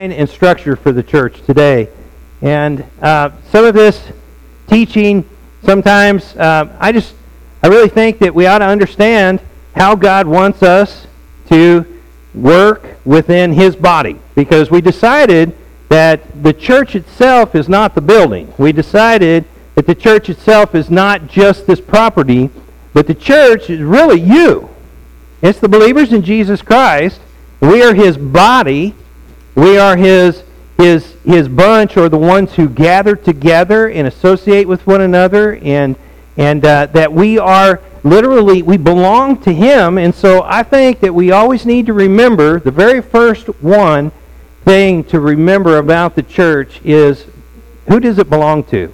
and structure for the church today. And some of this teaching, sometimes I really think that we ought to understand how God wants us to work within His body. Because we decided that the church itself is not the building. We decided that the church itself is not just this property, but the church is really you. It's the believers in Jesus Christ. We are His body. We are His bunch, or the ones who gather together and associate with one another, and that we are literally, we belong to Him. And so I think that we always need to remember, the very first thing to remember about the church is, who does it belong to?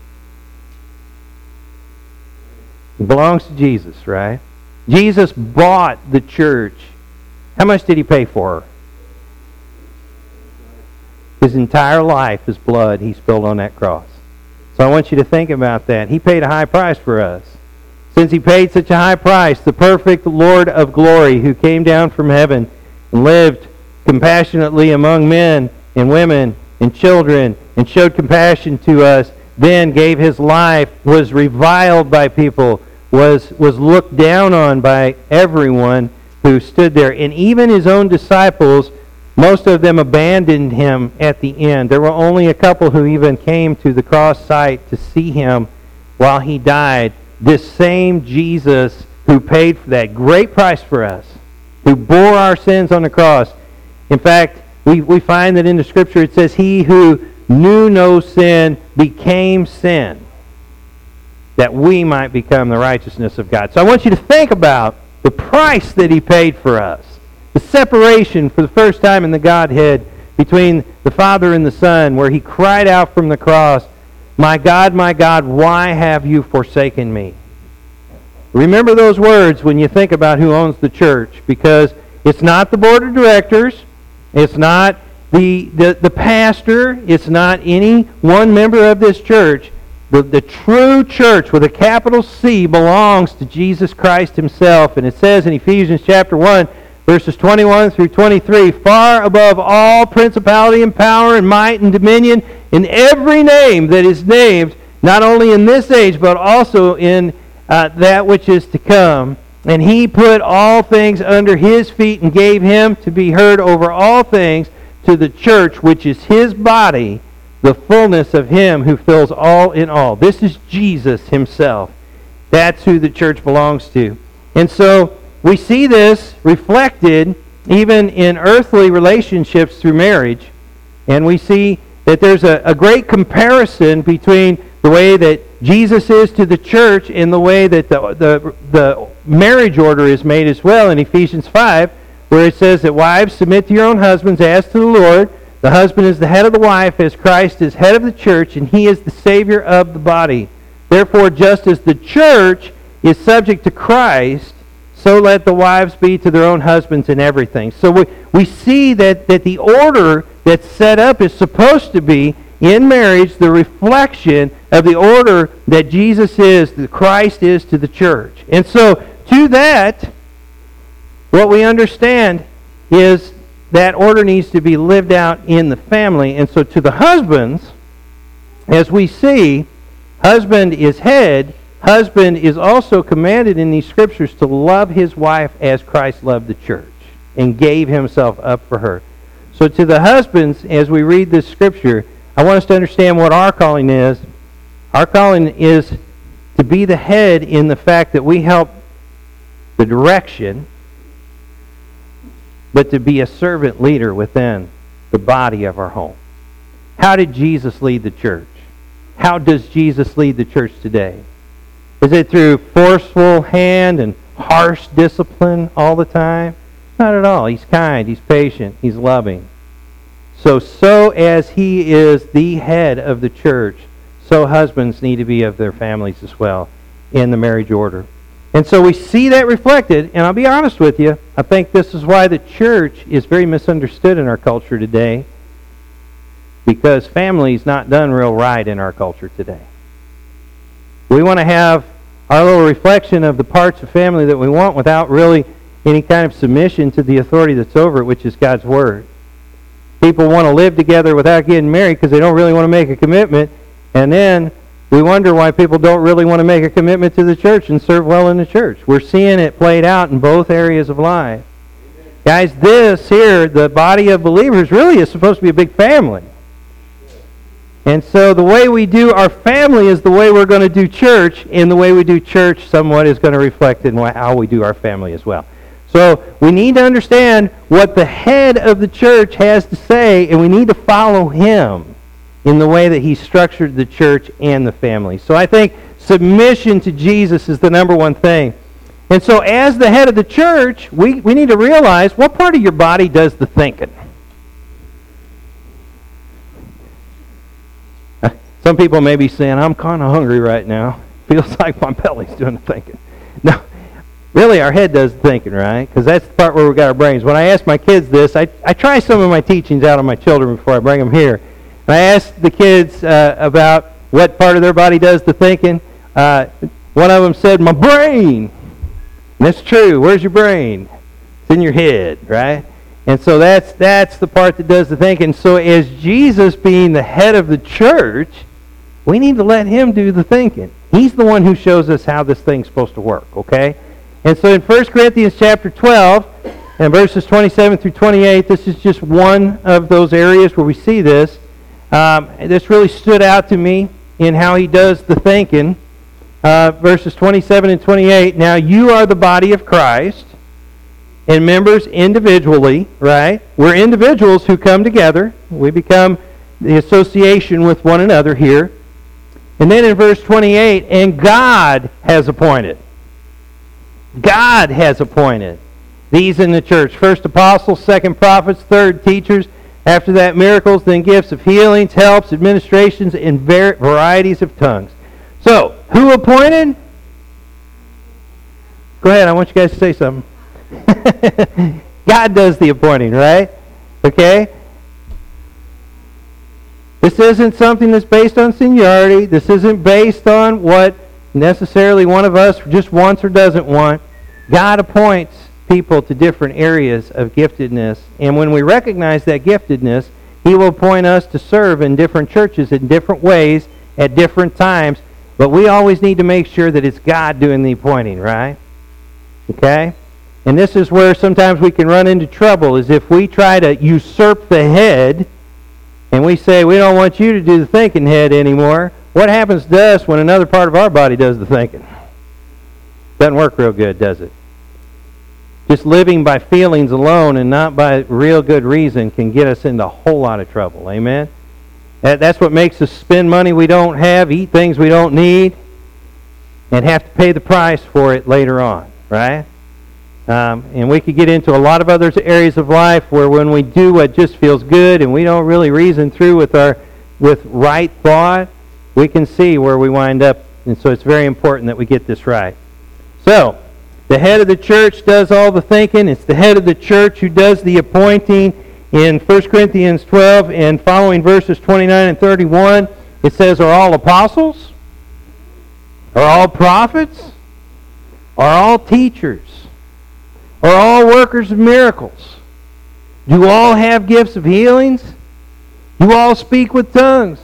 It belongs to Jesus, right? Jesus bought the church. How much did He pay for her? His entire life, His blood, He spilled on that cross. So I want you to think about that. He paid a high price for us. Since He paid such a high price, the perfect Lord of glory who came down from heaven and lived compassionately among men and women and children and showed compassion to us, then gave His life, was reviled by people, was looked down on by everyone who stood there. And even His own disciples, most of them abandoned Him at the end. There were only a couple who even came to the cross site to see Him while He died. This same Jesus who paid for that great price for us, who bore our sins on the cross. In fact, we find that in the Scripture it says, He who knew no sin became sin, that we might become the righteousness of God. So I want you to think about the price that He paid for us. The separation for the first time in the Godhead between the Father and the Son, where He cried out from the cross, my God, why have you forsaken me? Remember those words when you think about who owns the church, because it's not the board of directors, it's not the pastor, it's not any one member of this church. The true church with a capital C belongs to Jesus Christ Himself. And it says in Ephesians chapter 1, verses 21 through 23, far above all principality and power and might and dominion, in every name that is named, not only in this age, but also in that which is to come. And He put all things under His feet and gave Him to be heard over all things to the church, which is His body, the fullness of Him who fills all in all. This is Jesus Himself. That's who the church belongs to. And so we see this reflected even in earthly relationships through marriage. And we see that there's a great comparison between the way that Jesus is to the church and the way that the marriage order is made as well in Ephesians 5, where it says that wives, submit to your own husbands as to the Lord. The husband is the head of the wife, as Christ is head of the church, and He is the Savior of the body. Therefore, just as the church is subject to Christ, so let the wives be to their own husbands in everything. So we see that the order that's set up is supposed to be, in marriage, the reflection of the order that Jesus is, that Christ is to the church. And so, to that, what we understand is that order needs to be lived out in the family. And so to the husbands, as we see, husband is head. Husband is also commanded in these Scriptures to love his wife as Christ loved the church and gave Himself up for her. So to the husbands, as we read this Scripture, I want us to understand what our calling is. Our calling is to be the head in the fact that we help the direction, but to be a servant leader within the body of our home. How did Jesus lead the church? How does Jesus lead the church today? Is it through forceful hand and harsh discipline all the time? Not at all. He's kind, He's patient, He's loving. So as He is the head of the church, so husbands need to be of their families as well in the marriage order. And so we see that reflected, and I'll be honest with you, I think this is why the church is very misunderstood in our culture today, because family's not done real right in our culture today. We want to have our little reflection of the parts of family that we want without really any kind of submission to the authority that's over it, which is God's Word. People want to live together without getting married because they don't really want to make a commitment. And then we wonder why people don't really want to make a commitment to the church and serve well in the church. We're seeing it played out in both areas of life. Guys, this here, the body of believers, really is supposed to be a big family. And so the way we do our family is the way we're going to do church, and the way we do church somewhat is going to reflect in how we do our family as well. So we need to understand what the head of the church has to say, and we need to follow him in the way that he structured the church and the family. So I think submission to Jesus is the number one thing. And so as the head of the church, we need to realize what part of your body does the thinking. Some people may be saying, I'm kind of hungry right now. Feels like my belly's doing the thinking. No, really our head does the thinking, right? Because that's the part where we got our brains. When I ask my kids this, I try some of my teachings out on my children before I bring them here. And I ask the kids about what part of their body does the thinking. One of them said, my brain. And that's true. Where's your brain? It's in your head, right? And so that's the part that does the thinking. So as Jesus being the head of the church, we need to let him do the thinking. He's the one who shows us how this thing's supposed to work, okay? And so in 1 Corinthians chapter 12, and verses 27 through 28, this is just one of those areas where we see this. This really stood out to me in how he does the thinking. Verses 27 and 28, now you are the body of Christ, and members individually, right? We're individuals who come together. We become the association with one another here. And then in verse 28, and God has appointed. God has appointed these in the church. First apostles, second prophets, third teachers. After that, miracles, then gifts of healings, helps, administrations, and varieties of tongues. So, who appointed? Go ahead, I want you guys to say something. God does the appointing, right? Okay? This isn't something that's based on seniority. This isn't based on what necessarily one of us just wants or doesn't want. God appoints people to different areas of giftedness. And when we recognize that giftedness, he will appoint us to serve in different churches in different ways at different times. But we always need to make sure that it's God doing the appointing, right? Okay? And this is where sometimes we can run into trouble, is if we try to usurp the head and we say, we don't want you to do the thinking, head, anymore. What happens to us when another part of our body does the thinking? Doesn't work real good, does it? Just living by feelings alone and not by real good reason can get us into a whole lot of trouble. Amen? That's what makes us spend money we don't have, eat things we don't need, and have to pay the price for it later on, right? And we could get into a lot of other areas of life where when we do what just feels good and we don't really reason through with right thought, we can see where we wind up. And so it's very important that we get this right. So, the head of the church does all the thinking. It's the head of the church who does the appointing. In 1 Corinthians 12 and following verses 29 and 31, it says, are all apostles? Are all prophets? Are all teachers? Are all workers of miracles? Do all have gifts of healings? Do all speak with tongues?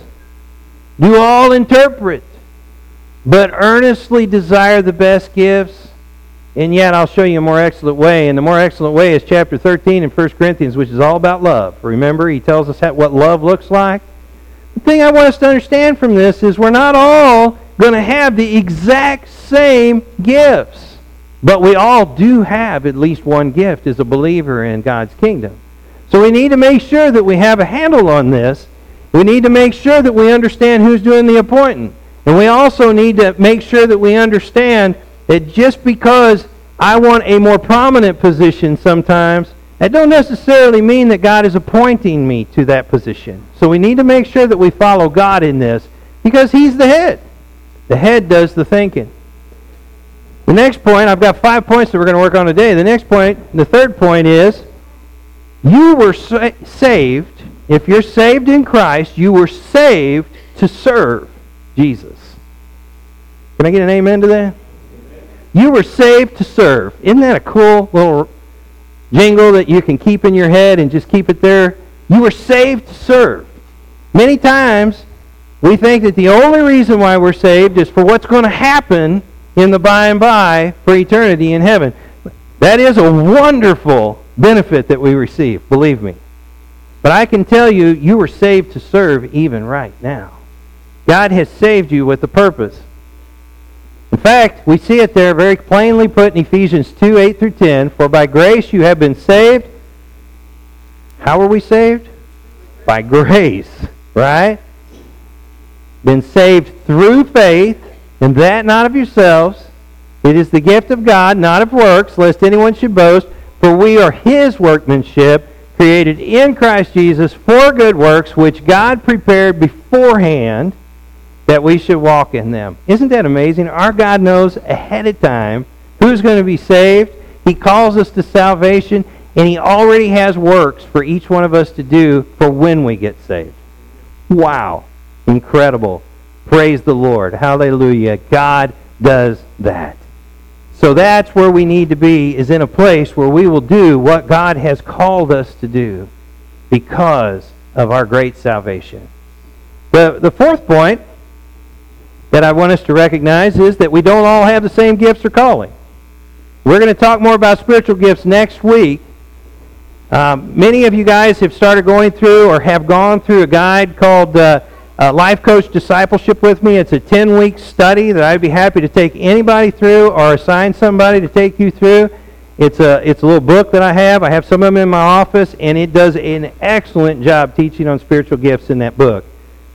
Do all interpret? But earnestly desire the best gifts. And yet I'll show you a more excellent way. And the more excellent way is chapter 13 in 1 Corinthians, which is all about love. Remember, he tells us what love looks like. The thing I want us to understand from this is we're not all going to have the exact same gifts. But we all do have at least one gift as a believer in God's kingdom. So we need to make sure that we have a handle on this. We need to make sure that we understand who's doing the appointing. And we also need to make sure that we understand that just because I want a more prominent position sometimes, that don't necessarily mean that God is appointing me to that position. So we need to make sure that we follow God in this because he's the head. The head does the thinking. The next point, I've got 5 points that we're going to work on today. The next point, the third point is, you were saved. If you're saved in Christ, you were saved to serve Jesus. Can I get an amen to that? You were saved to serve. Isn't that a cool little jingle that you can keep in your head and just keep it there? You were saved to serve. Many times, we think that the only reason why we're saved is for what's going to happen in the by and by for eternity in heaven. That is a wonderful benefit that we receive, believe me. But I can tell you, you were saved to serve even right now. God has saved you with a purpose. In fact, we see it there very plainly put in Ephesians 2, 8 through 10. For by grace you have been saved. How were we saved? By grace, right? Been saved through faith, and that not of yourselves. It is the gift of God, not of works, lest anyone should boast. For we are His workmanship, created in Christ Jesus for good works, which God prepared beforehand that we should walk in them. Isn't that amazing? Our God knows ahead of time who's going to be saved. He calls us to salvation, and He already has works for each one of us to do for when we get saved. Wow. Incredible. Praise the Lord. Hallelujah. God does that. So that's where we need to be, is in a place where we will do what God has called us to do because of our great salvation. The fourth point that I want us to recognize is that we don't all have the same gifts or calling. We're going to talk more about spiritual gifts next week. Many of you guys have started going through or have gone through a guide called Life Coach Discipleship with me. It's a 10-week study that I'd be happy to take anybody through or assign somebody to take you through. It's a little book that I have. I have some of them in my office, and it does an excellent job teaching on spiritual gifts in that book.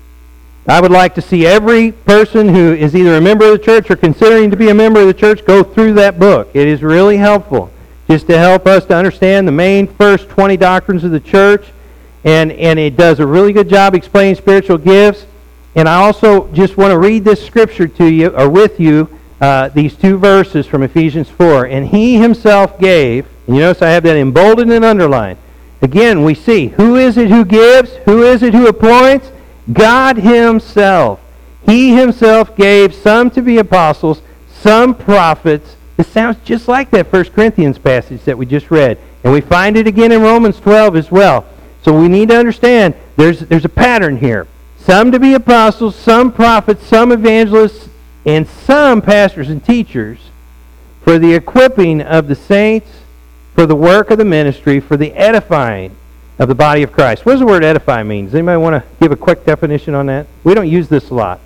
I would like to see every person who is either a member of the church or considering to be a member of the church go through that book. It is really helpful just to help us to understand the main first 20 doctrines of the church. And it does a really good job explaining spiritual gifts. And I also just want to read this scripture to you, or with you, these two verses from Ephesians 4. And He Himself gave, and you notice I have that emboldened and underlined. Again, we see, who is it who gives? Who is it who appoints? God Himself. He Himself gave some to be apostles, some prophets. This sounds just like that 1 Corinthians passage that we just read. And we find it again in Romans 12 as well. So we need to understand there's a pattern here. Some to be apostles, some prophets, some evangelists, and some pastors and teachers for the equipping of the saints, for the work of the ministry, for the edifying of the body of Christ. What does the word edify mean? Does anybody want to give a quick definition on that? We don't use this a lot.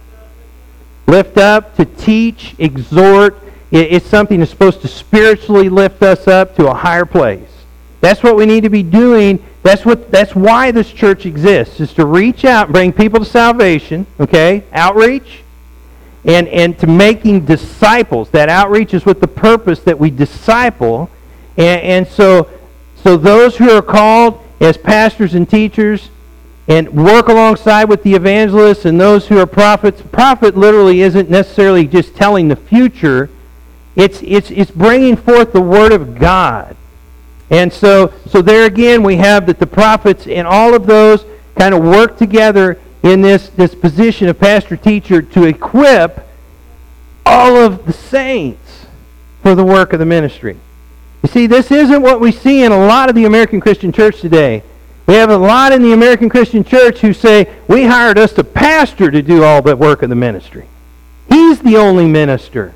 Lift up, to teach, exhort. It's something that's supposed to spiritually lift us up to a higher place. That's what we need to be doing. That's why this church exists, is to reach out and bring people to salvation, okay? Outreach. And to making disciples. That outreach is with the purpose that we disciple. And so those who are called as pastors and teachers and work alongside with the evangelists and those who are prophets. Prophet literally isn't necessarily just telling the future. It's bringing forth the Word of God. And so there again we have that the prophets and all of those kind of work together in this position of pastor-teacher to equip all of the saints for the work of the ministry. You see, this isn't what we see in a lot of the American Christian church today. We have a lot in the American Christian church who say, we hired us a pastor to do all the work of the ministry. He's the only minister.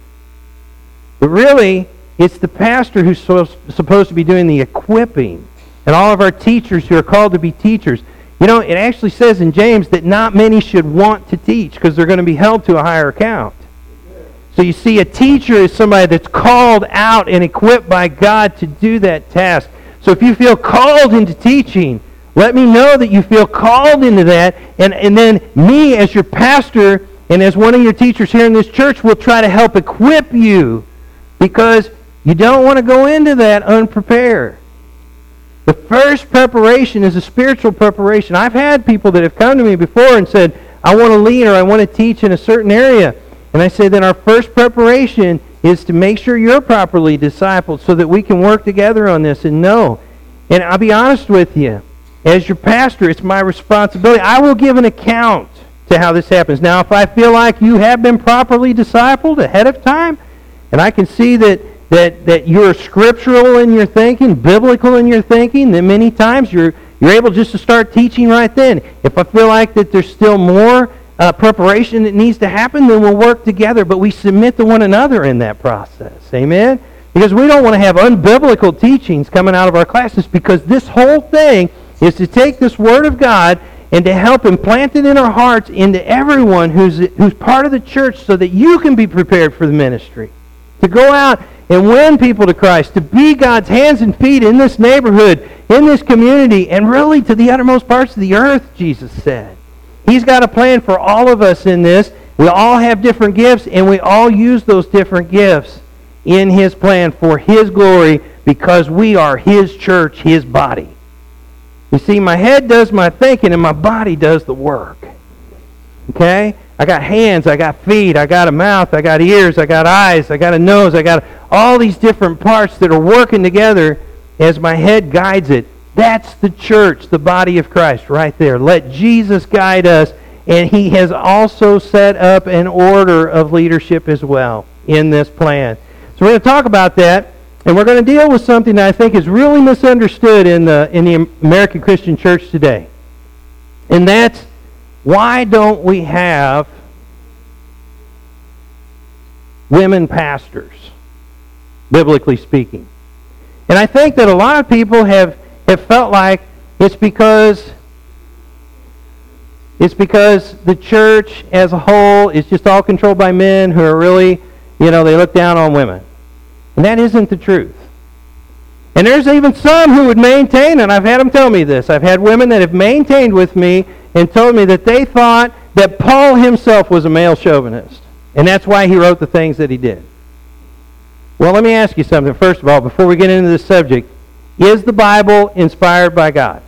But really, it's the pastor who's supposed to be doing the equipping. And all of our teachers who are called to be teachers. You know, it actually says in James that not many should want to teach because they're going to be held to a higher account. So you see, a teacher is somebody that's called out and equipped by God to do that task. So if you feel called into teaching, let me know that you feel called into that. And then me as your pastor and as one of your teachers here in this church will try to help equip you, because you don't want to go into that unprepared. The first preparation is a spiritual preparation. I've had people that have come to me before and said, I want to lead or I want to teach in a certain area. And I say, then our first preparation is to make sure you're properly discipled so that we can work together on this and know. And I'll be honest with you, as your pastor, it's my responsibility. I will give an account to how this happens. Now, if I feel like you have been properly discipled ahead of time, and I can see that you're scriptural in your thinking, biblical in your thinking, then many times you're you're able just to start teaching right then. If I feel like that there's still more preparation that needs to happen, then we'll work together. But we submit to one another in that process. Amen? Because we don't want to have unbiblical teachings coming out of our classes, because this whole thing is to take this Word of God and to help implant it in our hearts into everyone who's part of the church, so that you can be prepared for the ministry. To go out and win people to Christ, to be God's hands and feet in this neighborhood, in this community, and really to the uttermost parts of the earth, Jesus said. He's got a plan for all of us in this. We all have different gifts, and we all use those different gifts in His plan for His glory, because we are His church, His body. You see, my head does my thinking, and my body does the work. Okay? I got hands, I got feet, I got a mouth, I got ears, I got eyes, I got a nose, I got all these different parts that are working together as my head guides it. That's the church, the body of Christ, right there. Let Jesus guide us, and He has also set up an order of leadership as well in this plan. So we're going to talk about that. And we're going to deal with something that I think is really misunderstood in the American Christian church today. And that's, why don't we have women pastors, biblically speaking? And I think that a lot of people have felt like it's because the church as a whole is just all controlled by men who are really, they look down on women. And that isn't the truth. And there's even some who would maintain, and I've had them tell me this, I've had women that have maintained with me and told me that they thought that Paul himself was a male chauvinist. And that's why he wrote the things that he did. Well, let me ask you something, first of all, before we get into this subject. Is the Bible inspired by God?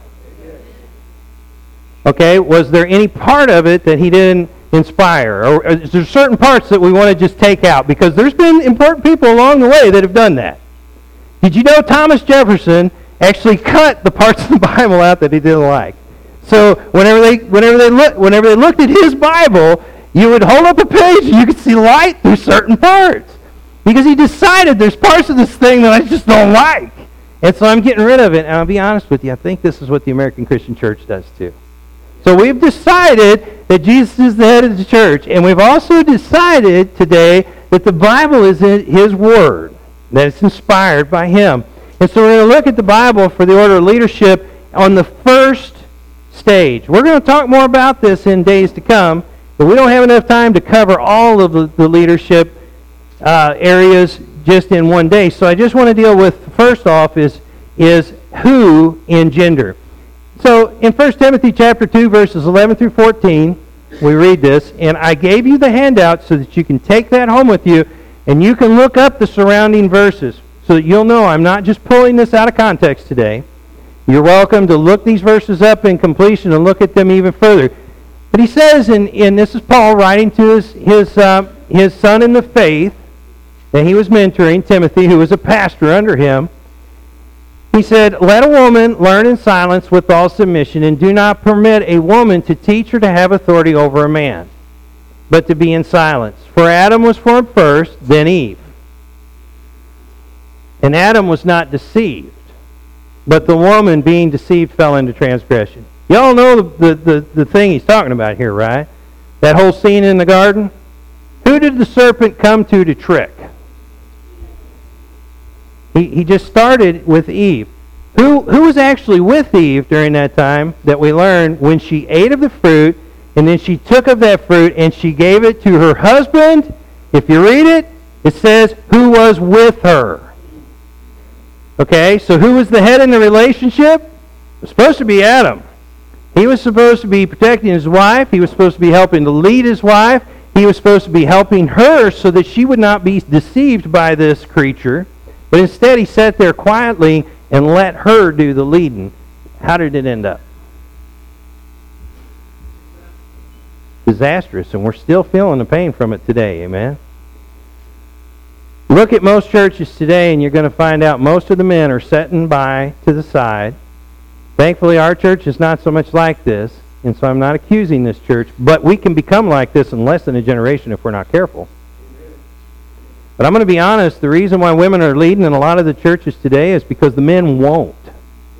Okay, was there any part of it that He didn't inspire? Or is there certain parts that we want to just take out? Because there's been important people along the way that have done that. Did you know Thomas Jefferson actually cut the parts of the Bible out that he didn't like? So whenever they looked at his Bible, you would hold up a page and you could see light through certain parts. Because he decided there's parts of this thing that I just don't like. And so I'm getting rid of it. And I'll be honest with you, I think this is what the American Christian church does too. So we've decided that Jesus is the head of the church, and we've also decided today that the Bible is His Word, that it's inspired by Him. And so we're going to look at the Bible for the order of leadership on the first stage. We're going to talk more about this in days to come, but we don't have enough time to cover all of the leadership areas just in one day. So I just want to deal with, first off, is who in gender. So in 1 Timothy chapter 2, verses 11 through 14, we read this, and I gave you the handout so that you can take that home with you, and you can look up the surrounding verses so that you'll know I'm not just pulling this out of context today. You're welcome to look these verses up in completion and look at them even further. But he says, and this is Paul writing to his son in the faith that he was mentoring, Timothy, who was a pastor under him. He said, let a woman learn in silence with all submission, and do not permit a woman to teach or to have authority over a man, but to be in silence. For Adam was formed first, then Eve. And Adam was not deceived, but the woman, being deceived, fell into transgression. You all know the thing he's talking about here, right? That whole scene in the garden? Who did the serpent come to trick? He just started with Eve. Who was actually with Eve during that time that we learned when she ate of the fruit, and then she took of that fruit and she gave it to her husband? If you read it, it says, who was with her. Okay, so who was the head in the relationship? It was supposed to be Adam. He was supposed to be protecting his wife. He was supposed to be helping to lead his wife. He was supposed to be helping her so that she would not be deceived by this creature. But instead, he sat there quietly and let her do the leading. How did it end up? Disastrous, and we're still feeling the pain from it today, amen? Look at most churches today, and you're going to find out most of the men are sitting by to the side. Thankfully, our church is not so much like this, and so I'm not accusing this church, but we can become like this in less than a generation if we're not careful. But I'm going to be honest, the reason why women are leading in a lot of the churches today is because the men won't.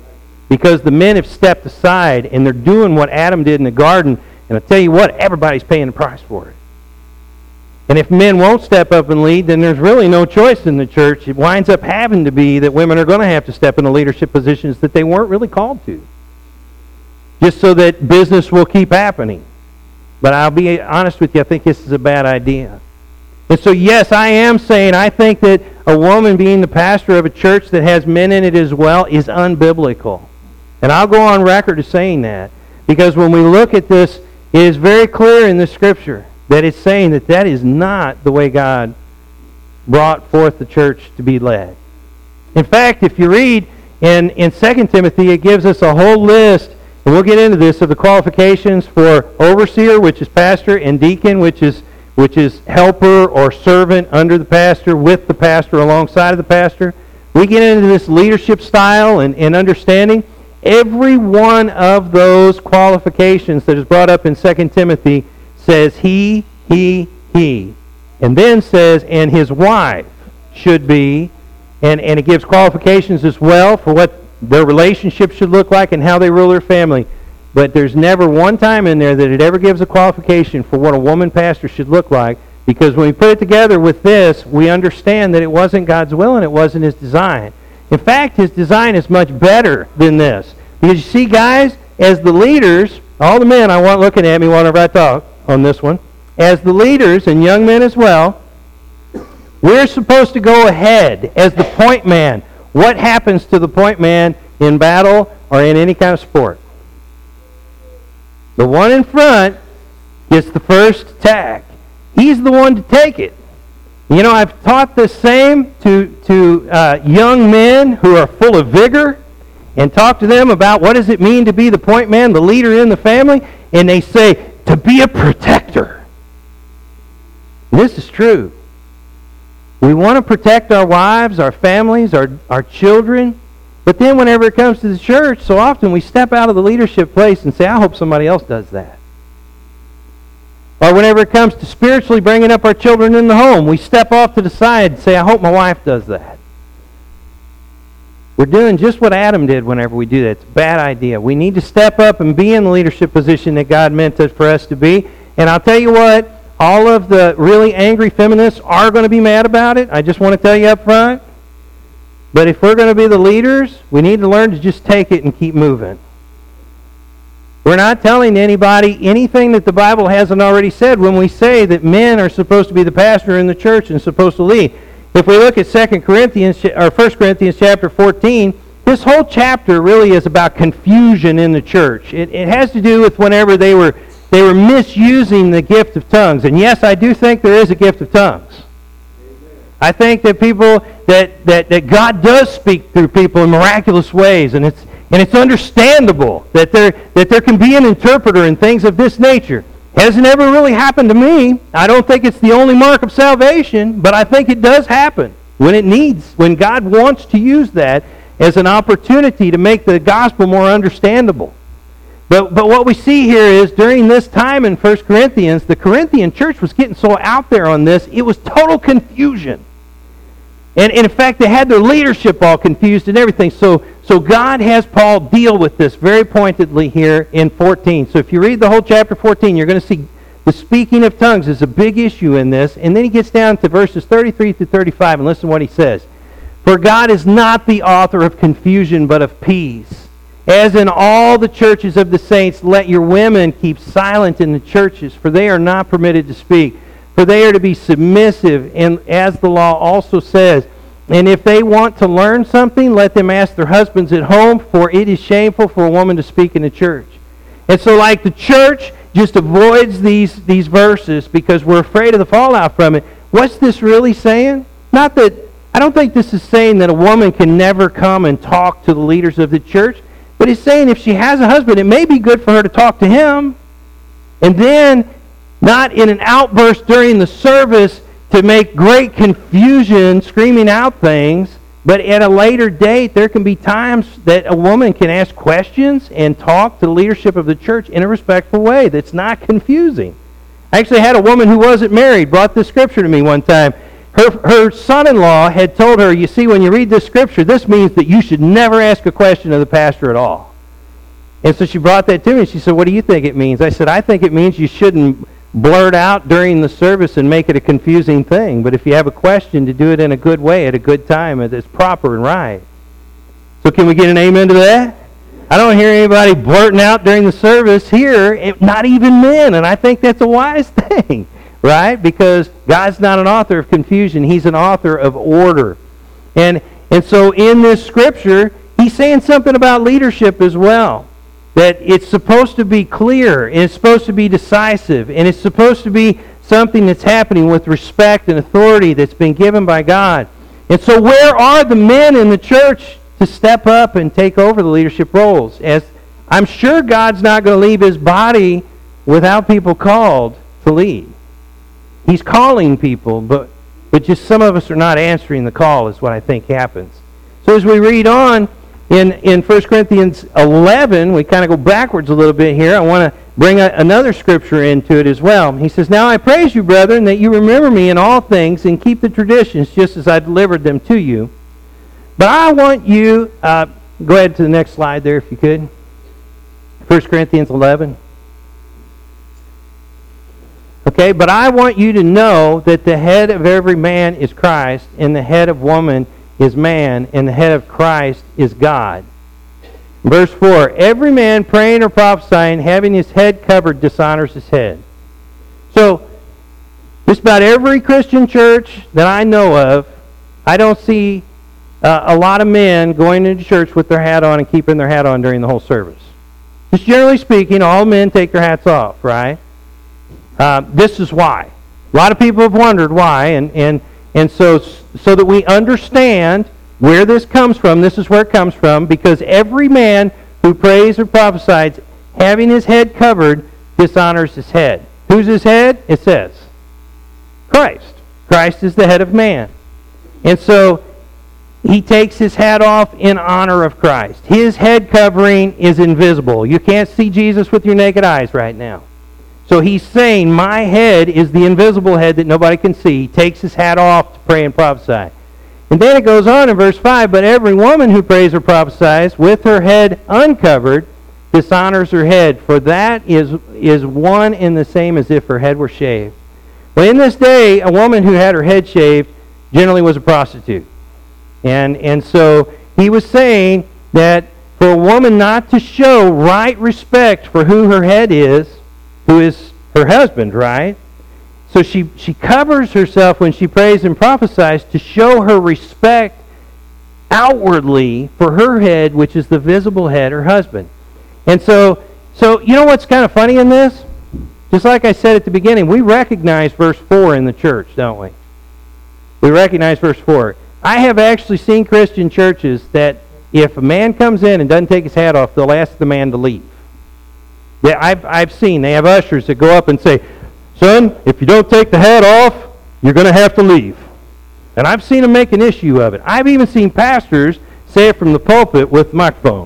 because the men have stepped aside and they're doing what Adam did in the garden. And I tell you what, everybody's paying the price for it. And if men won't step up and lead, then there's really no choice in the church. It winds up having to be that women are going to have to step into leadership positions that they weren't really called to, just so that business will keep happening. But I'll be honest with you, I think this is a bad idea. And so yes, I am saying I think that a woman being the pastor of a church that has men in it as well is unbiblical. And I'll go on record as saying that, because when we look at this, it is very clear in the Scripture that it's saying that that is not the way God brought forth the church to be led. In fact, if you read in 2 Timothy, it gives us a whole list, and we'll get into this, of the qualifications for overseer, which is pastor, and deacon, which is helper or servant under the pastor, with the pastor, alongside of the pastor. We get into this leadership style and understanding. Every one of those qualifications that is brought up in 2 Timothy says he, and then says, and his wife should be, and it gives qualifications as well for what their relationship should look like and how they rule their family. But there's never one time in there that it ever gives a qualification for what a woman pastor should look like, because when we put it together with this, we understand that it wasn't God's will and it wasn't His design. In fact, His design is much better than this. Because you see, guys, as the leaders, all the men I want looking at me whenever I talk on this one, as the leaders, and young men as well, we're supposed to go ahead as the point man. What happens to the point man in battle or in any kind of sport? The one in front gets the first attack. He's the one to take it. You know, I've taught the same to young men who are full of vigor, and talk to them about what does it mean to be the point man, the leader in the family, and they say, to be a protector. And this is true. We want to protect our wives, our families, our children, but then whenever it comes to the church, so often we step out of the leadership place and say, I hope somebody else does that. Or whenever it comes to spiritually bringing up our children in the home, we step off to the side and say, I hope my wife does that. We're doing just what Adam did whenever we do that. It's a bad idea. We need to step up and be in the leadership position that God meant for us to be. And I'll tell you what, all of the really angry feminists are going to be mad about it. I just want to tell you up front. But if we're going to be the leaders, we need to learn to just take it and keep moving. We're not telling anybody anything that the Bible hasn't already said when we say that men are supposed to be the pastor in the church and supposed to lead. If we look at 1 Corinthians chapter 14, this whole chapter really is about confusion in the church. It has to do with whenever they were misusing the gift of tongues. And yes, I do think there is a gift of tongues. I think that people that God does speak through people in miraculous ways, and it's understandable that there can be an interpreter and things of this nature. Hasn't ever really happened to me. I don't think it's the only mark of salvation, but I think it does happen when God wants to use that as an opportunity to make the gospel more understandable. But what we see here is during this time in 1 Corinthians, the Corinthian church was getting so out there on this, it was total confusion. And in fact, they had their leadership all confused and everything. So God has Paul deal with this very pointedly here in 14. So if you read the whole chapter 14, you're going to see the speaking of tongues is a big issue in this. And then he gets down to verses 33 through 35, and listen to what he says. For God is not the author of confusion, but of peace. As in all the churches of the saints, let your women keep silent in the churches, for they are not permitted to speak. For they are to be submissive, and as the law also says. And if they want to learn something, let them ask their husbands at home, for it is shameful for a woman to speak in the church. And so like the church just avoids these verses because we're afraid of the fallout from it. What's this really saying? Not that, I don't think this is saying that a woman can never come and talk to the leaders of the church, but it's saying if she has a husband, it may be good for her to talk to him. And then, not in an outburst during the service to make great confusion, screaming out things, but at a later date, there can be times that a woman can ask questions and talk to the leadership of the church in a respectful way that's not confusing. I actually had a woman who wasn't married brought this scripture to me one time. her son-in-law had told her, you see, when you read this scripture, this means that you should never ask a question of the pastor at all. And so she brought that to me, and she said, what do you think it means? I said, I think it means you shouldn't blurt out during the service and make it a confusing thing. But if you have a question, to do it in a good way, at a good time, that's proper and right. So can we get an amen to that? I don't hear anybody blurting out during the service here, not even men, and I think that's a wise thing, right? Because God's not an author of confusion. He's an author of order. And so in this scripture, he's saying something about leadership as well. That it's supposed to be clear, and it's supposed to be decisive, and it's supposed to be something that's happening with respect and authority that's been given by God. And so where are the men in the church to step up and take over the leadership roles? As I'm sure God's not going to leave his body without people called to lead. He's calling people, but just some of us are not answering the call is what I think happens. So as we read on, in 1 Corinthians 11, we kind of go backwards a little bit here. I want to bring another scripture into it as well. He says, now I praise you, brethren, that you remember me in all things and keep the traditions just as I delivered them to you. But I want you, go ahead to the next slide there if you could. 1 Corinthians 11. Okay, but I want you to know that the head of every man is Christ, and the head of woman is man, and the head of Christ is God. Verse 4, every man praying or prophesying, having his head covered, dishonors his head. So, just about every Christian church that I know of, I don't see a lot of men going into church with their hat on and keeping their hat on during the whole service. Just generally speaking, all men take their hats off, right? This is why. A lot of people have wondered why, and so that we understand where this comes from, this is where it comes from, because every man who prays or prophesies, having his head covered, dishonors his head. Who's his head? It says Christ. Christ is the head of man. And so he takes his hat off in honor of Christ. His head covering is invisible. You can't see Jesus with your naked eyes right now. So he's saying, my head is the invisible head that nobody can see. He takes his hat off to pray and prophesy. And then it goes on in verse 5, but every woman who prays or prophesies with her head uncovered dishonors her head, for that is one and the same as if her head were shaved. Well, in this day, a woman who had her head shaved generally was a prostitute. And so he was saying that for a woman not to show right respect for who her head is, who is her husband, right? So she covers herself when she prays and prophesies to show her respect outwardly for her head, which is the visible head, her husband. And so you know what's kind of funny in this? Just like I said at the beginning, we recognize verse 4 in the church, don't we? We recognize verse 4. I have actually seen Christian churches that if a man comes in and doesn't take his hat off, they'll ask the man to leave. Yeah, I've seen, they have ushers that go up and say, son, if you don't take the hat off, you're going to have to leave. And I've seen them make an issue of it. I've even seen pastors say it from the pulpit with the microphone.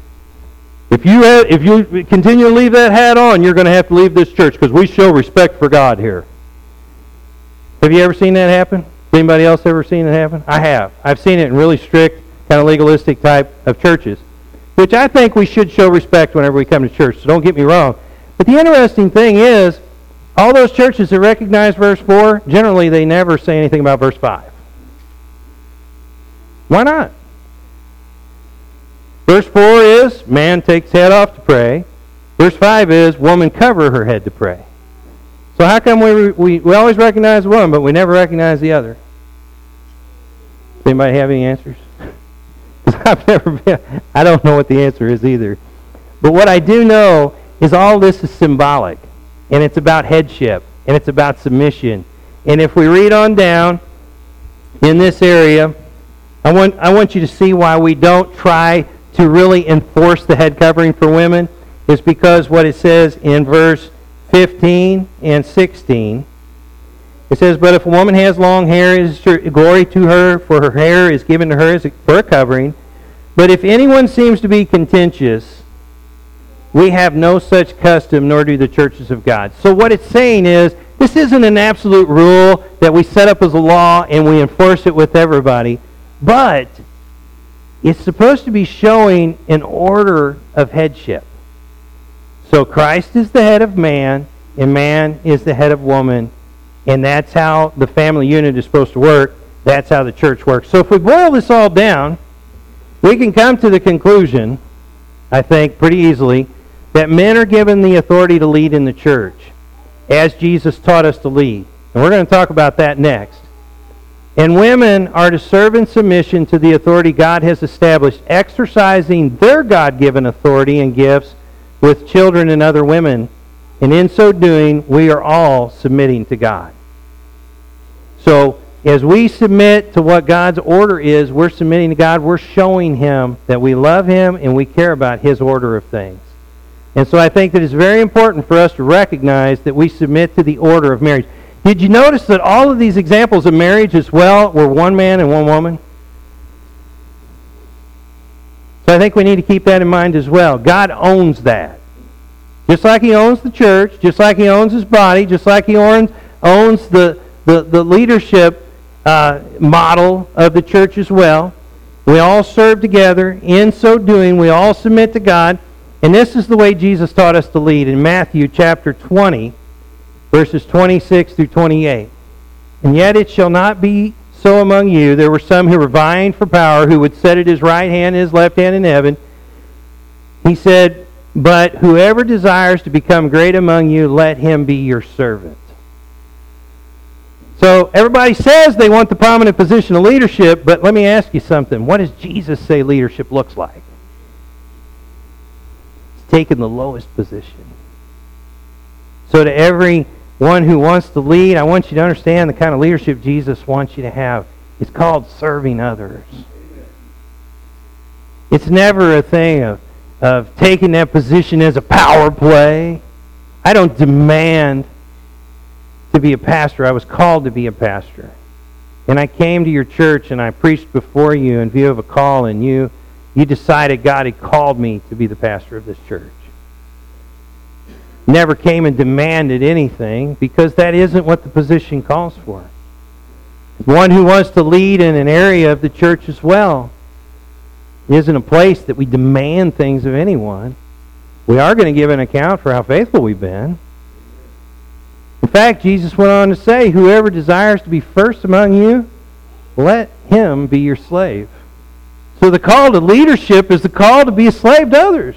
If you continue to leave that hat on, you're going to have to leave this church because we show respect for God here. Have you ever seen that happen? Anybody else ever seen it happen? I have. I've seen it in really strict, kind of legalistic type of churches, which I think we should show respect whenever we come to church, so don't get me wrong. But the interesting thing is, all those churches that recognize verse 4, generally they never say anything about verse 5. Why not? Verse 4 is, man takes head off to pray. Verse 5 is, woman cover her head to pray. So how come we always recognize one, but we never recognize the other? Does anybody have any answers? I don't know what the answer is either. But what I do know is all this is symbolic. And it's about headship. And it's about submission. And if we read on down in this area, I want you to see why we don't try to really enforce the head covering for women. Is because what it says in verse 15 and 16. It says, but if a woman has long hair, it is glory to her, for her hair is given to her for a covering. But if anyone seems to be contentious, we have no such custom, nor do the churches of God. So what it's saying is, this isn't an absolute rule that we set up as a law and we enforce it with everybody. But it's supposed to be showing an order of headship. So Christ is the head of man, and man is the head of woman, and that's how the family unit is supposed to work. That's how the church works. So if we boil this all down, we can come to the conclusion, I think, pretty easily, that men are given the authority to lead in the church, as Jesus taught us to lead. And we're going to talk about that next. And women are to serve in submission to the authority God has established, exercising their God-given authority and gifts with children and other women. And in so doing, we are all submitting to God. So, as we submit to what God's order is, we're submitting to God. We're showing Him that we love Him and we care about His order of things. And so I think that it's very important for us to recognize that we submit to the order of marriage. Did you notice that all of these examples of marriage as well were one man and one woman? So I think we need to keep that in mind as well. God owns that. Just like He owns the church, just like He owns His body, just like He owns the leadership model of the church as well. We all serve together. In so doing, we all submit to God. And this is the way Jesus taught us to lead in Matthew chapter 20, verses 26 through 28. And yet it shall not be so among you. There were some who were vying for power, who would set at his right hand and his left hand in heaven. He said, but whoever desires to become great among you, let him be your servant. So everybody says they want the prominent position of leadership, but let me ask you something. What does Jesus say leadership looks like? It's taking the lowest position. So to everyone who wants to lead, I want you to understand the kind of leadership Jesus wants you to have. It's called serving others. It's never a thing of taking that position as a power play. I don't demand to be a pastor. I was called to be a pastor. And I came to your church and I preached before you in view of a call, and you decided God had called me to be the pastor of this church. Never came and demanded anything, because that isn't what the position calls for. One who wants to lead in an area of the church as well. It isn't a place that we demand things of anyone. We are going to give an account for how faithful we've been. In fact, Jesus went on to say, whoever desires to be first among you, let him be your slave. So the call to leadership is the call to be a slave to others.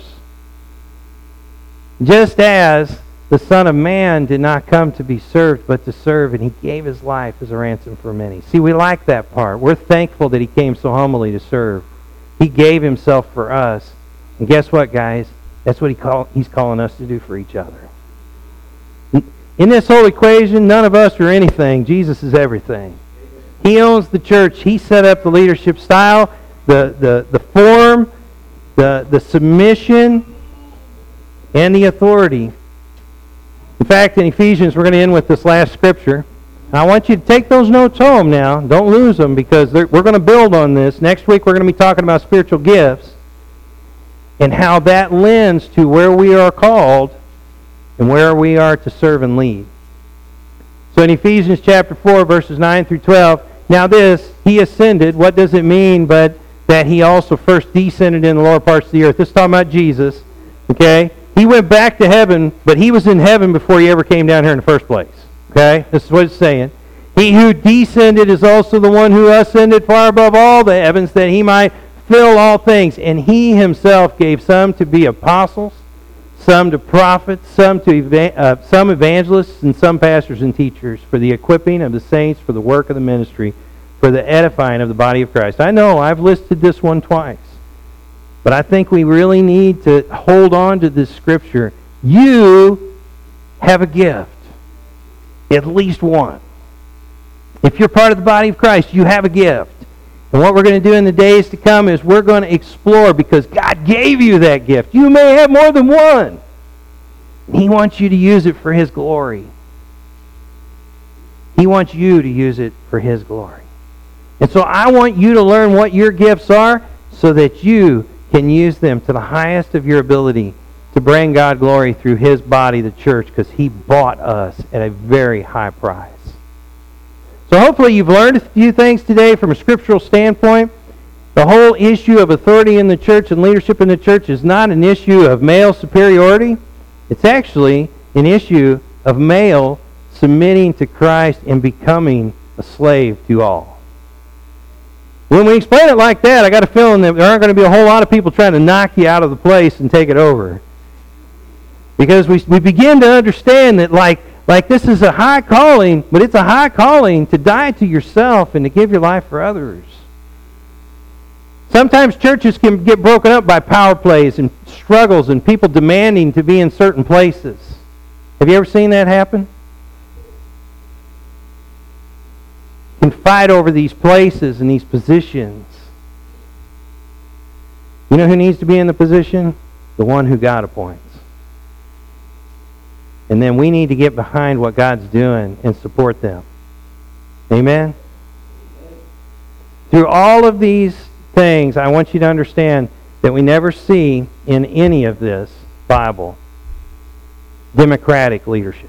Just as the Son of Man did not come to be served, but to serve, and He gave His life as a ransom for many. See, we like that part. We're thankful that He came so humbly to serve. He gave Himself for us. And guess what, guys? That's what He's calling us to do for each other. In this whole equation, none of us are anything. Jesus is everything. He owns the church. He set up the leadership style, the form, the submission, and the authority. In fact, in Ephesians, we're going to end with this last scripture. And I want you to take those notes home now. Don't lose them, because we're going to build on this. Next week, we're going to be talking about spiritual gifts and how that lends to where we are called and where we are to serve and lead. So in Ephesians chapter 4, verses 9 through 12, now this, He ascended. What does it mean but that He also first descended in the lower parts of the earth? This is talking about Jesus. Okay? He went back to heaven, but He was in heaven before He ever came down here in the first place. Okay? This is what it's saying. He who descended is also the one who ascended far above all the heavens, that He might fill all things. And He Himself gave some to be apostles, some to prophets, some evangelists, and some pastors and teachers, for the equipping of the saints, for the work of the ministry, for the edifying of the body of Christ. I know I've listed this one twice, but I think we really need to hold on to this scripture. You have a gift, at least one. If you're part of the body of Christ, you have a gift. And what we're going to do in the days to come is we're going to explore, because God gave you that gift. You may have more than one. And He wants you to use it for His glory. He wants you to use it for His glory. And so I want you to learn what your gifts are so that you can use them to the highest of your ability to bring God glory through His body, the church, because He bought us at a very high price. So hopefully you've learned a few things today from a scriptural standpoint. The whole issue of authority in the church and leadership in the church is not an issue of male superiority. It's actually an issue of male submitting to Christ and becoming a slave to all. When we explain it like that, I got a feeling that there aren't going to be a whole lot of people trying to knock you out of the place and take it over. Because we begin to understand that like this is a high calling, but it's a high calling to die to yourself and to give your life for others. Sometimes churches can get broken up by power plays and struggles and people demanding to be in certain places. Have you ever seen that happen? You can fight over these places and these positions. You know who needs to be in the position? The one who God appoints. And then we need to get behind what God's doing and support them. Amen? Through all of these things, I want you to understand that we never see in any of this Bible democratic leadership.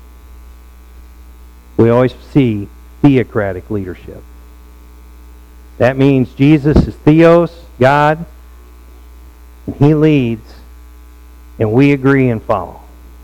We always see theocratic leadership. That means Jesus is Theos, God, and He leads, and we agree and follow.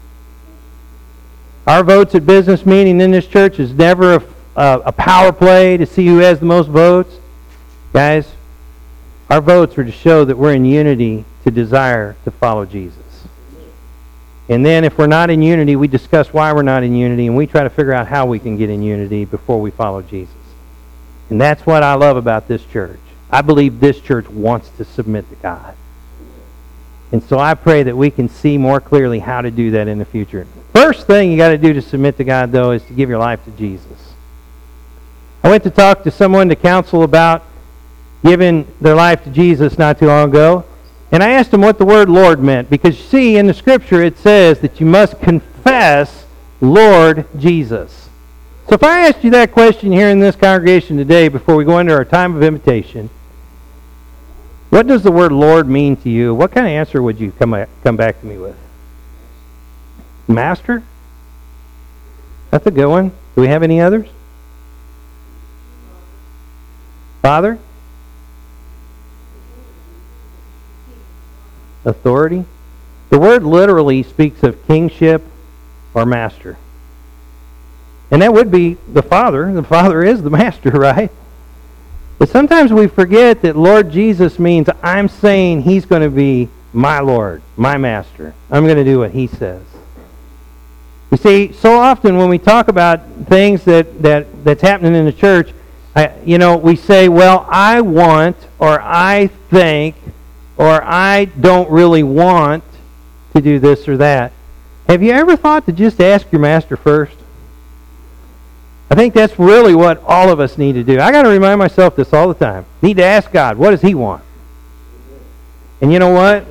Our votes at business meeting in this church is never a power play to see who has the most votes. Guys, our votes are to show that we're in unity to desire to follow Jesus. And then if we're not in unity, we discuss why we're not in unity, and we try to figure out how we can get in unity before we follow Jesus. And that's what I love about this church. I believe this church wants to submit to God. And so I pray that we can see more clearly how to do that in the future. First thing you got to do to submit to God, though, is to give your life to Jesus. I went to talk to someone to counsel about giving their life to Jesus not too long ago. And I asked him what the word Lord meant. Because, you see, in the Scripture it says that you must confess Lord Jesus. So if I asked you that question here in this congregation today before we go into our time of invitation, what does the word Lord mean to you? What kind of answer would you come back to me with? Master? That's a good one. Do we have any others? Father? Authority? The word literally speaks of kingship or master. And that would be the Father. The Father is the master, right? But sometimes we forget that Lord Jesus means I'm saying He's going to be my Lord, my master. I'm going to do what He says. You see, so often when we talk about things that's happening in the church, we say, well, I want, or I think, or I don't really want to do this or that. Have you ever thought to just ask your master first? I think that's really what all of us need to do. I got to remind myself this all the time. Need to ask God, what does He want? And you know what?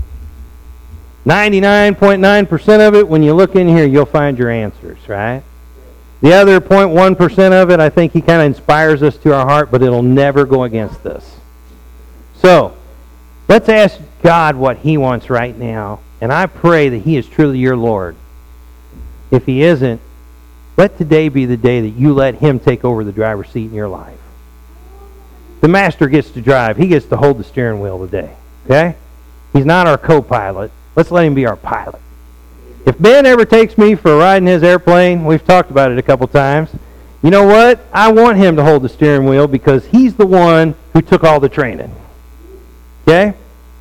99.9% of it, when you look in here, you'll find your answers, right? The other 0.1% of it, I think He kind of inspires us to our heart, but it'll never go against us. So, let's ask God what He wants right now, and I pray that He is truly your Lord. If He isn't, let today be the day that you let Him take over the driver's seat in your life. The master gets to drive. He gets to hold the steering wheel today. Okay? He's not our co-pilot. Let's let Him be our pilot. If Ben ever takes me for a ride in his airplane, we've talked about it a couple times, you know what? I want him to hold the steering wheel because he's the one who took all the training. Okay?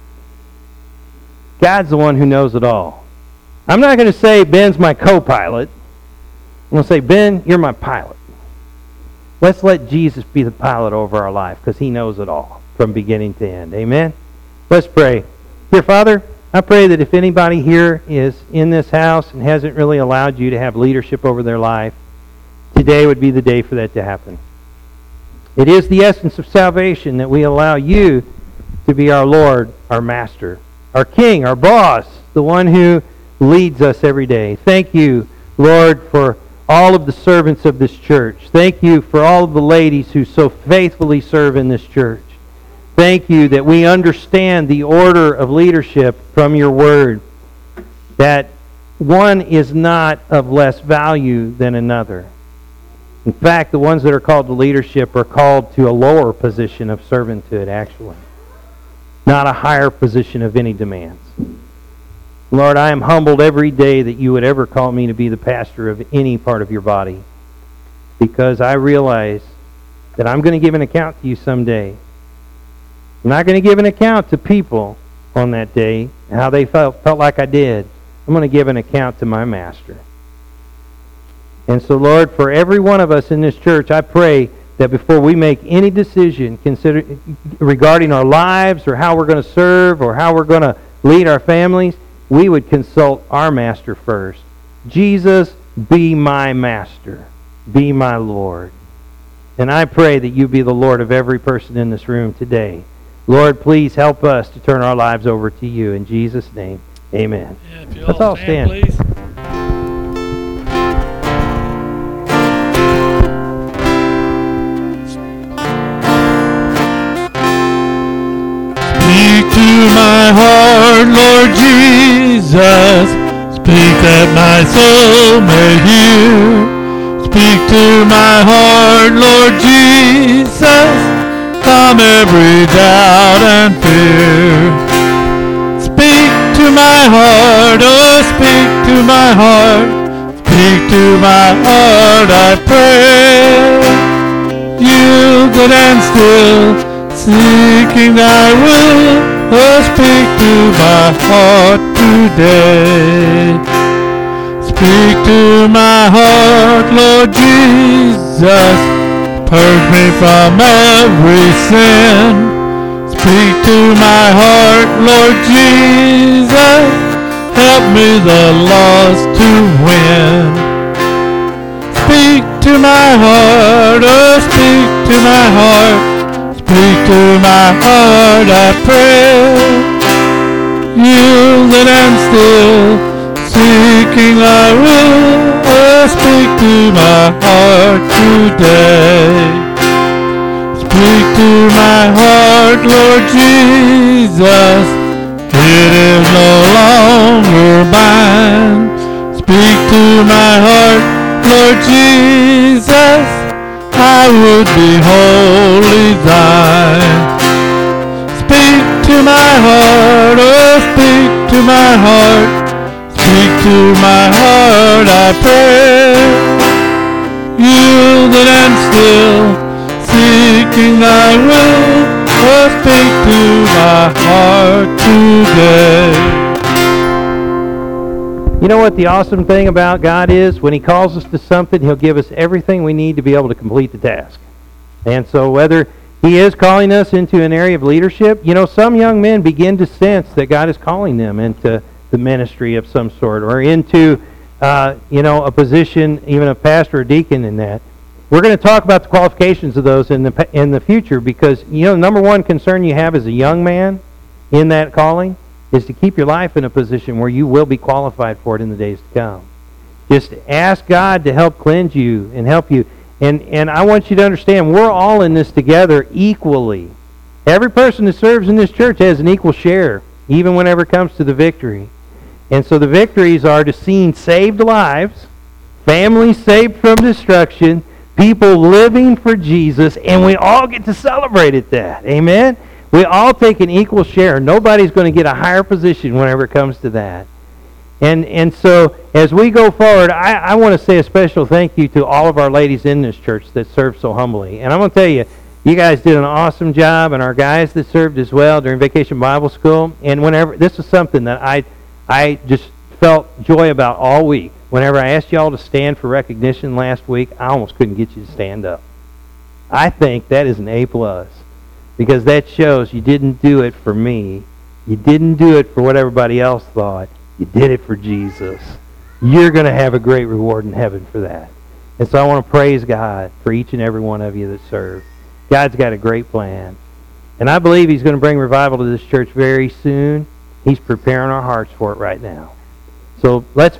God's the one who knows it all. I'm not going to say Ben's my co-pilot. I'm going to say, Ben, you're my pilot. Let's let Jesus be the pilot over our life because He knows it all from beginning to end. Amen? Let's pray. Dear Father, I pray that if anybody here is in this house and hasn't really allowed You to have leadership over their life, today would be the day for that to happen. It is the essence of salvation that we allow You to be our Lord, our Master, our King, our boss, the one who leads us every day. Thank You, Lord, for all of the servants of this church. Thank You for all of the ladies who so faithfully serve in this church. Thank You that we understand the order of leadership from Your Word, that one is not of less value than another. In fact, the ones that are called to leadership are called to a lower position of servanthood, actually, not a higher position of any demands. Lord, I am humbled every day that you would ever call me to be the pastor of any part of your body, because I realize that I'm going to give an account to you someday. I'm not going to give an account to people on that day, how they felt like I did. I'm going to give an account to my Master. And so, Lord, for every one of us in this church, I pray that before we make any decision regarding our lives or how we're going to serve or how we're going to lead our families, we would consult our Master first. Jesus, be my Master. Be my Lord. And I pray that you be the Lord of every person in this room today. Lord, please help us to turn our lives over to you. In Jesus' name, amen. Yeah, if you Let's all stand. Please. Speak to my heart, Lord Jesus. Speak that my soul may hear. Speak to my heart, Lord Jesus. Calm every doubt and fear. Speak to my heart, oh speak to my heart. Speak to my heart, I pray. Yielded and still, seeking thy will, oh speak to my heart today. Speak to my heart, Lord Jesus. Purge me from every sin. Speak to my heart, Lord Jesus. Help me the lost to win. Speak to my heart, oh speak to my heart. Speak to my heart, I pray. Yielded and still, seeking thy will, oh speak to my heart today. Speak to my heart, Lord Jesus. It is no longer mine. Speak to my heart, Lord Jesus. I would be wholly thine. Speak to my heart, oh speak to my heart. Speak to my heart, I pray. Yielded and still, seeking thy will, oh speak to my heart today. You know what the awesome thing about God is? When he calls us to something, he'll give us everything we need to be able to complete the task. And so whether he is calling us into an area of leadership, you know, some young men begin to sense that God is calling them into the ministry of some sort, or into a position, even a pastor or deacon in that. We're going to talk about the qualifications of those in the future, because the number one concern you have as a young man in that calling is to keep your life in a position where you will be qualified for it in the days to come. Just ask God to help cleanse you and help you. And I want you to understand, we're all in this together equally. Every person that serves in this church has an equal share, even whenever it comes to the victory. And so the victories are to seeing saved lives, families saved from destruction, people living for Jesus, and we all get to celebrate at that. Amen? We all take an equal share. Nobody's going to get a higher position whenever it comes to that. And so as we go forward, I want to say a special thank you to all of our ladies in this church that serve so humbly. And I'm going to tell you, you guys did an awesome job, and our guys that served as well during Vacation Bible School. And whenever this is something that I just felt joy about all week. Whenever I asked y'all to stand for recognition last week, I almost couldn't get you to stand up. I think that is an A+, because that shows you didn't do it for me. You didn't do it for what everybody else thought. You did it for Jesus. You're going to have a great reward in heaven for that. And so I want to praise God for each and every one of you that serve. God's got a great plan. And I believe he's going to bring revival to this church very soon. He's preparing our hearts for it right now. So let's